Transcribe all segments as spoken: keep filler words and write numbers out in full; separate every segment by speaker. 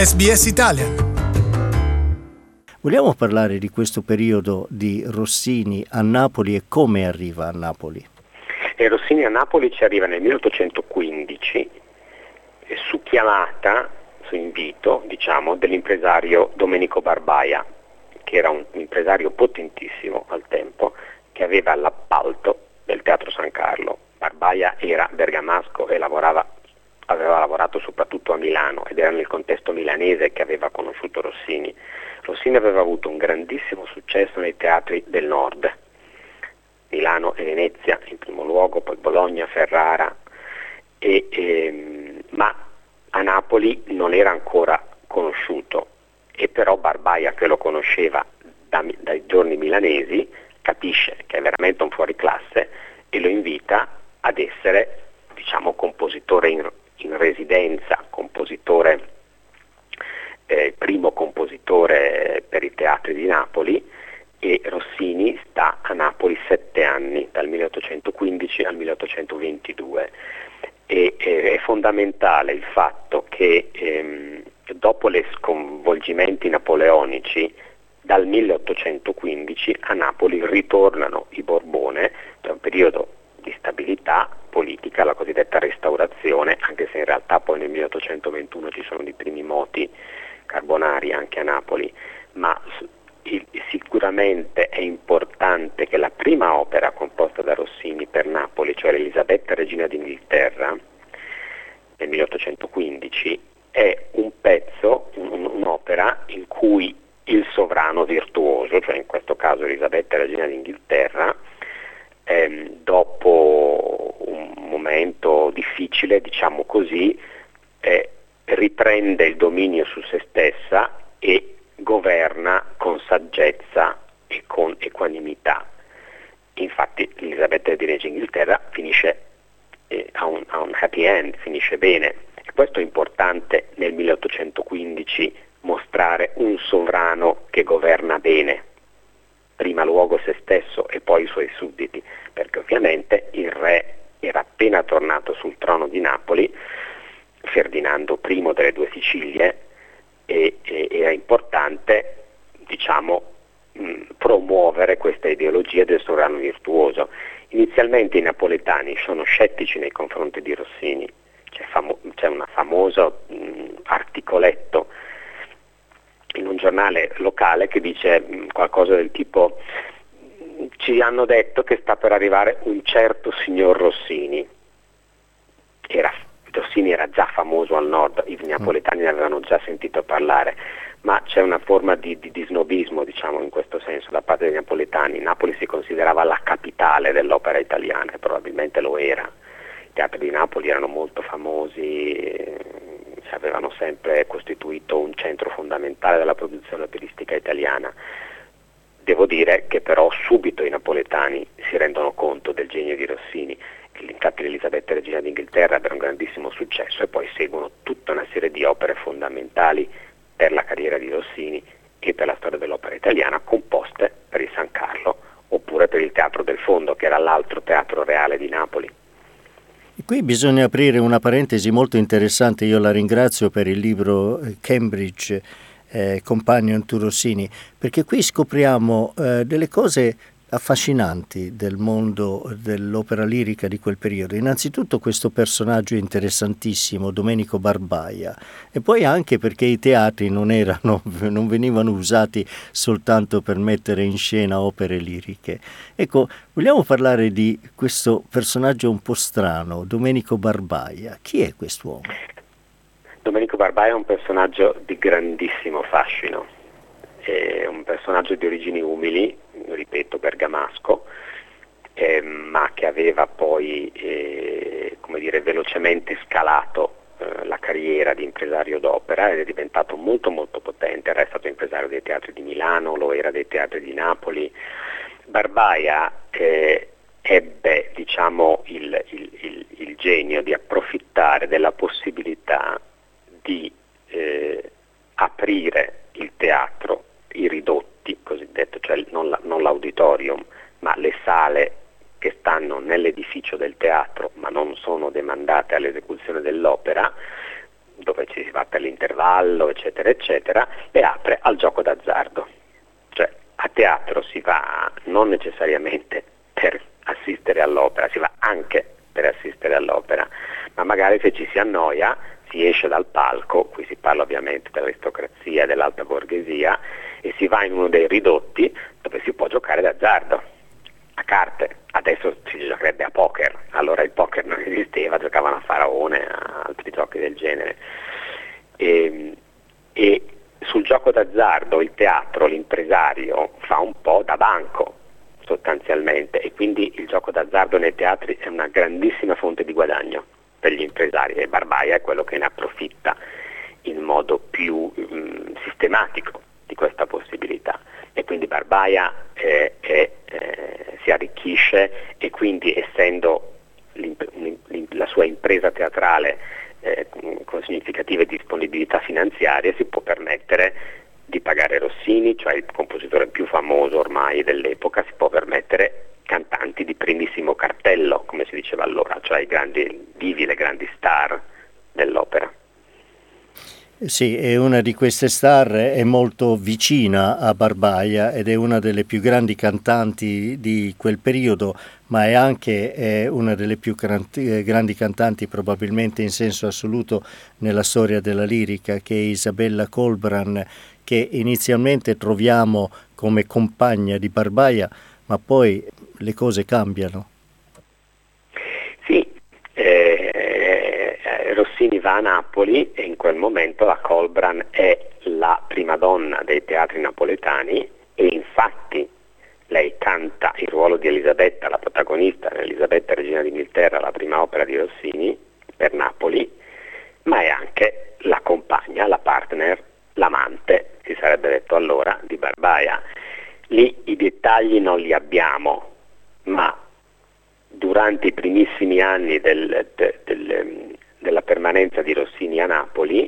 Speaker 1: S B S Italian.
Speaker 2: Vogliamo parlare di questo periodo di Rossini a Napoli e come arriva a Napoli?
Speaker 3: E Rossini a Napoli ci arriva nel milleottocentoquindici eh, su chiamata, su invito, diciamo, dell'impresario Domenico Barbaia, che era un impresario potentissimo al tempo, che aveva l'appalto del Teatro San Carlo. Barbaia era bergamasco e lavorava, aveva lavorato soprattutto a Milano ed era nel contesto milanese che aveva conosciuto Rossini. Rossini aveva avuto un grandissimo successo nei teatri del nord, Milano e Venezia in primo luogo, poi Bologna, Ferrara, e, e, ma a Napoli non era ancora conosciuto, e però Barbaia, che lo conosceva da, dai giorni milanesi, capisce che è veramente un fuoriclasse e lo invita ad essere, diciamo, compositore in, in residenza, compositore, eh, primo compositore per i teatri di Napoli, e Rossini sta a Napoli sette anni, dal milleottocentoquindici al milleottocentoventidue. E, e, è fondamentale il fatto che ehm, dopo gli sconvolgimenti napoleonici, dal milleottocentoquindici a Napoli ritornano i Borbone per un periodo di stabilità politica, la cosiddetta restaurazione, anche se in realtà poi nel milleottocentoventuno ci sono i primi moti carbonari anche a Napoli, ma il, sicuramente è importante che la prima opera composta da Rossini per Napoli, cioè l'Elisabetta Regina d'Inghilterra, nel milleottocentoquindici, è un pezzo, un, un'opera in cui il sovrano virtuoso, cioè in questo caso Elisabetta Regina d'Inghilterra, ehm, dopo un momento difficile, diciamo così, eh, riprende il dominio su se stessa e governa con saggezza e con equanimità. Infatti Elisabetta Regina d'Inghilterra finisce eh, a, un, a un happy end, finisce bene, e questo è importante nel milleottocentoquindici, mostrare un sovrano che governa bene, prima luogo se stesso e poi i suoi sudditi, perché ovviamente il re era appena tornato sul trono di Napoli, Ferdinando primo delle due Sicilie, e, e era importante, diciamo, mh, promuovere questa ideologia del sovrano virtuoso. Inizialmente i napoletani sono scettici nei confronti di Rossini, c'è, famo- c'è un famoso mh, articoletto in un giornale locale che dice mh, qualcosa del tipo: ci hanno detto che sta per arrivare un certo signor Rossini. Era, Rossini era già famoso al nord, i napoletani ne avevano già sentito parlare, ma c'è una forma di, di, di snobismo, diciamo, in questo senso da parte dei napoletani. Napoli si considerava la capitale dell'opera italiana, e probabilmente lo era. I teatri di Napoli erano molto famosi, avevano sempre costituito un centro fondamentale della produzione operistica italiana. Devo dire che però subito i napoletani si rendono conto del genio di Rossini. Infatti l'Elisabetta Regina d'Inghilterra ebbe un grandissimo successo e poi seguono tutta una serie di opere fondamentali per la carriera di Rossini e per la storia dell'opera italiana, composte per il San Carlo oppure per il Teatro del Fondo, che era l'altro teatro reale di Napoli.
Speaker 2: E qui bisogna aprire una parentesi molto interessante. Io la ringrazio per il libro Cambridge eh, Companion to Rossini, perché qui scopriamo eh, delle cose affascinanti del mondo dell'opera lirica di quel periodo. Innanzitutto questo personaggio interessantissimo, Domenico Barbaia, e poi anche perché i teatri non erano, non venivano usati soltanto per mettere in scena opere liriche. Ecco, vogliamo parlare di questo personaggio un po' strano, Domenico Barbaia. Chi è quest'uomo?
Speaker 3: Domenico Barbaia è un personaggio di grandissimo fascino, è un personaggio di origini umili, ripeto, bergamasco, eh, ma che aveva poi eh, come dire, velocemente scalato eh, la carriera di impresario d'opera ed è diventato molto molto potente. Era stato impresario dei teatri di Milano, lo era dei teatri di Napoli. Barbaia eh, ebbe, diciamo, il, il, il, il genio di approfittare della possibilità di eh, aprire il teatro, i ridotti cosiddetto, cioè non, la, non l'auditorium, ma le sale che stanno nell'edificio del teatro ma non sono demandate all'esecuzione dell'opera, dove ci, va per l'intervallo, eccetera, eccetera, le apre al gioco d'azzardo. Cioè a teatro si va non necessariamente per assistere all'opera, si va anche per assistere all'opera, ma magari se ci si annoia si esce dal palco, qui si parla ovviamente dell'aristocrazia, dell'alta borghesia, e si va in uno dei ridotti dove si può giocare d'azzardo, a carte. Adesso si giocherebbe a poker, allora il poker non esisteva, giocavano a faraone, a altri giochi del genere. E, e sul gioco d'azzardo il teatro, l'impresario fa un po' da banco sostanzialmente, e quindi il gioco d'azzardo nei teatri è una grandissima fonte di guadagno per gli impresari, e Barbaia è quello che ne approfitta in modo più mh, sistematico di questa possibilità, e quindi Barbaia eh, eh, eh, si arricchisce, e quindi essendo la sua impresa teatrale eh, con significative disponibilità finanziarie si può permettere di pagare Rossini, cioè il compositore più famoso ormai dell'epoca, si può permettere cantanti di primissimo cartello, come si diceva allora, cioè i grandi divi, le grandi star dell'opera.
Speaker 2: Sì, e una di queste star è molto vicina a Barbaia ed è una delle più grandi cantanti di quel periodo, ma è anche è una delle più grandi cantanti probabilmente in senso assoluto nella storia della lirica, che è Isabella Colbran, che inizialmente troviamo come compagna di Barbaia, ma poi le cose cambiano.
Speaker 3: Sì, eh, Rossini va a Napoli e in quel momento la Colbran è la prima donna dei teatri napoletani, e infatti lei canta il ruolo di Elisabetta, la protagonista, Elisabetta Regina d'Inghilterra, la prima opera di Rossini per Napoli, ma è anche la compagna, la partner, l'amante, si sarebbe detto allora, di Barbaia. Lì i dettagli non li abbiamo, ma durante i primissimi anni del, del, del, della permanenza di Rossini a Napoli,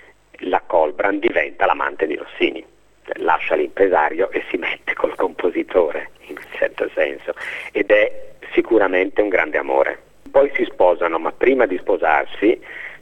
Speaker 3: la Colbran diventa l'amante di Rossini, lascia l'impresario e si mette col compositore, in un certo senso, ed è sicuramente un grande amore. Poi si sposano, ma prima di sposarsi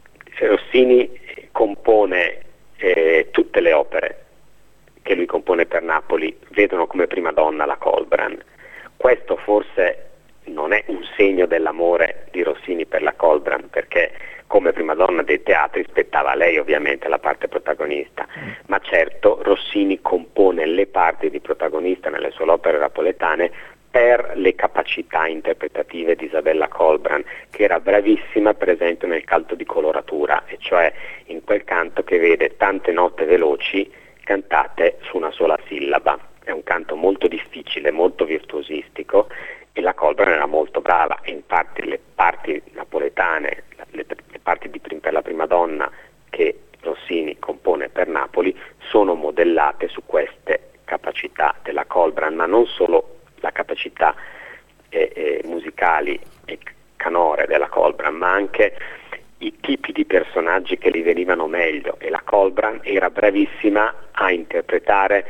Speaker 3: Rossini compone eh, tutte le opere che lui compone per Napoli, vedono come prima donna la Colbran. Questo forse non è un segno dell'amore di Rossini per la Colbran, perché come prima donna dei teatri spettava a lei ovviamente la parte protagonista, ma certo Rossini compone le parti di protagonista nelle sue opere napoletane per le capacità interpretative di Isabella Colbran, che era bravissima per esempio nel canto di coloratura, e cioè in quel canto che vede tante note veloci cantate su una sola sillaba. È un canto molto difficile, molto virtuosistico, e la Colbran era molto brava, e infatti le parti napoletane, le, le parti di, per la prima donna che Rossini compone per Napoli sono modellate su queste capacità della Colbran, ma non solo la capacità eh, eh, musicali e canore della Colbran, ma anche i tipi di personaggi che gli venivano meglio, e la Colbran era bravissima a interpretare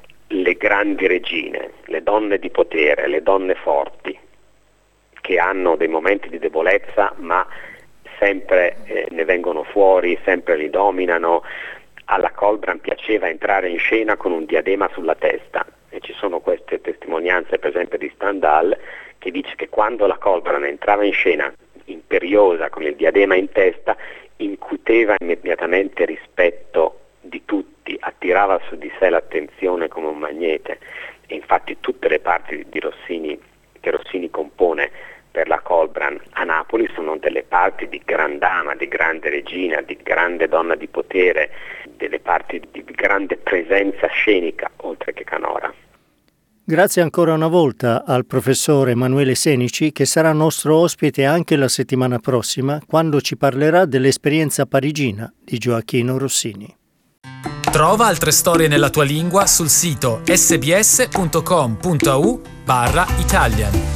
Speaker 3: le grandi regine, le donne di potere, le donne forti, che hanno dei momenti di debolezza ma sempre eh, ne vengono fuori, sempre li dominano. Alla Colbran piaceva entrare in scena con un diadema sulla testa, e ci sono queste testimonianze per esempio di Stendhal, che dice che quando la Colbran entrava in scena imperiosa con il diadema in testa, incuteva immediatamente rispetto di tutti, attirava su di sé l'attenzione come un magnete, e infatti tutte le parti di Rossini che Rossini compone per la Colbran a Napoli sono delle parti di gran dama, di grande regina, di grande donna di potere, delle parti di grande presenza scenica oltre che canora.
Speaker 2: Grazie ancora una volta al professor Emanuele Senici, che sarà nostro ospite anche la settimana prossima, quando ci parlerà dell'esperienza parigina di Gioachino Rossini.
Speaker 1: Trova altre storie nella tua lingua sul sito sbs punto com punto a u barra Italian.